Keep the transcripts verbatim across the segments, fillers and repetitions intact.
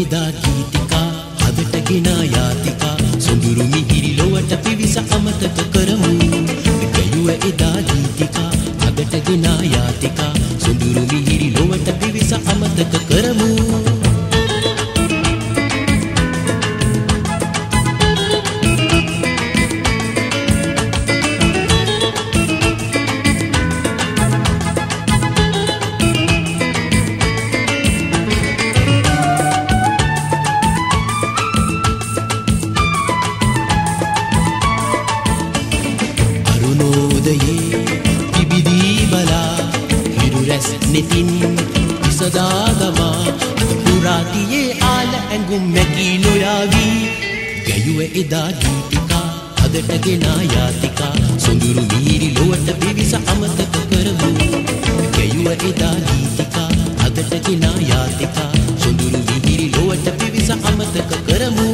එදා ගීතිකා හදට ගෙනා යාතිකා සොඳුරු මිහිරි ලොවට පිවිස අමතක කරමු ගැයුව එදා ගීතිකා හදට ගෙනා යාතිකා සොඳුරු මිහිරි ලොවට පිවිස අමතක කරමු නිතින් ඉසදාගමා පුරාතියේ ආල ඇඟුම් මැකී නොයාවී ගැයුව එදා ගීතිකා හදට ගෙනා යාතිකා සොඳුරු මිහිරි ලොවට පිවිස අමතක කරමු ගැයුව එදා ගීතිකා හදට ගෙනා යාතිකා සොඳුරු මිහිරි ලොවට පිවිස අමතක කරමු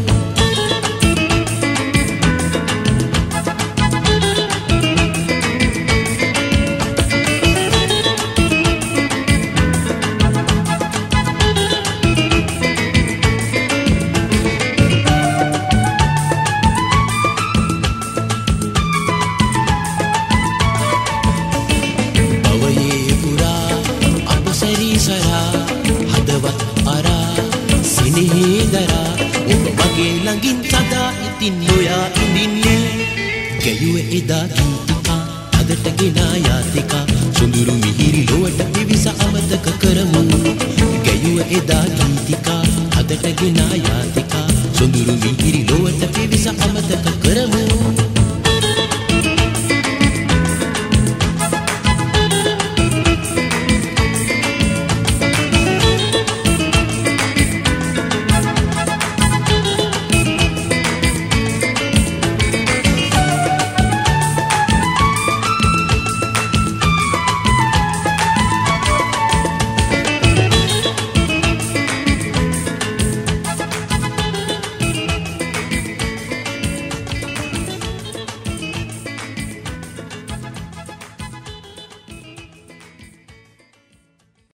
හදවත් අරා සිනහේදරා ඔබ මගේ ළඟින් සදා ඉතින් නොයා ඉඳින්නේ ගැයුව එදා ගීතිකා හදට ගෙනා යාතිකා සොඳුරු මිහිරි ලොවට පිවිස අමතක කරමු ගැයුව එදා ගීතිකා හදට ගෙනා යාතිකා සොඳුරු මිහිරි ලොවට පිවිස